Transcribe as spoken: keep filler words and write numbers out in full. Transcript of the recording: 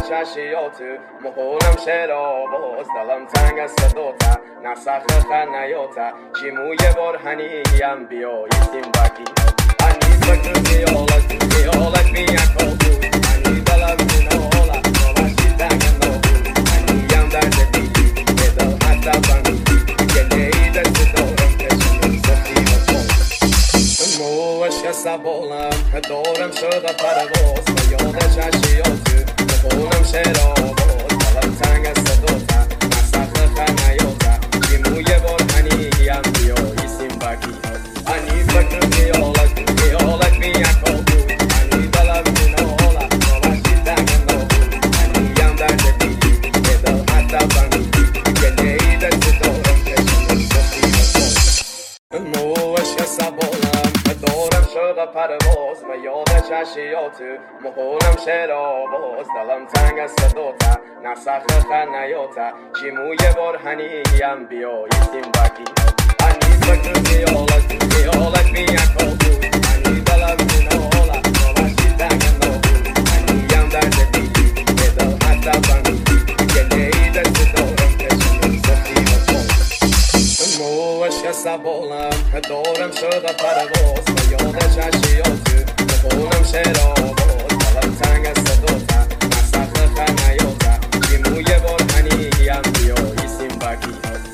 چشیاتو مخونم شرا باز دلم تنگ است دوتا نسخ خنیاتا چیمو یه بار هنیم بیا ایستیم بکی هنی سکر خیالت خیالت بیان کالتو هنی دلم نولا نولا شیدنگ نوبو هنیم درد دیگی یه دل حتی بندی گله ای دست دارم کشم سختی بسون موش سبولم دارم شده پرواز و یاد چشیاتو مخونم شرا باز دلم تنگ است دوتا نسخ خنیاتا چیمو یه بار هنیم بیا ایستیم بکی هنی سکر خیالت خیالت بیان کالتو هنی دلم نولا نولا شیدنگ نوبو هنیم درد دیگی یه دل حتی بندی گله ای دست دارم کشم سختی بسون موش سبولم دارم شده پرواز و یاد چشیاتو مخونم شرا باز دلم تنگ است دوتا نسخ خنیاتا چیمو یه بار هنیم بیا ایستیم بکی هنی سکر خیالت خیالت بیان کالتو هنی دلم نولا نولا شیدنگ نوبو هنیم درد دیگی یه دل حتی بندی گله ای دست دارم کشم سختی بسون موش سبولم دارم شده پرواز و یاد چشیاتو مخونم شرا باز دلم تنگ است دوتا نسخ خنیاتا چیمو یه بار هنیم بیا ایستیم بکی